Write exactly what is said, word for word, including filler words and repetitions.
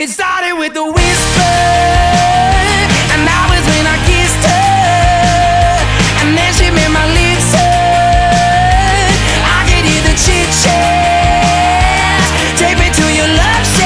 It started with a whisper, and that was when I kissed her. And then she made my lips hurt. I could hear the chit chat. Take me to your love shack.